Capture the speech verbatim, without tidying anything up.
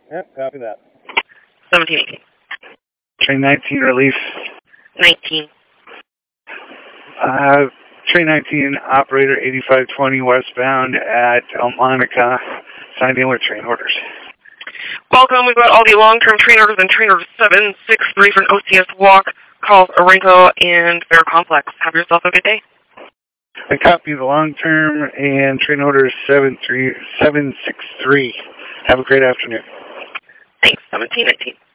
Yep, copy that. seventeen eighteen. Train nineteen, release. nineteen. Uh, train nineteen, operator eighty-five twenty westbound at Monica. Signed in with train orders. Welcome. We've got all the long-term train orders and train order seven six three for an O C S walk, calls Orenco and Fair Complex. Have yourself a good day. I copy the long-term and train order seven three seven six three. Have a great afternoon. Thanks. seventeen nineteen.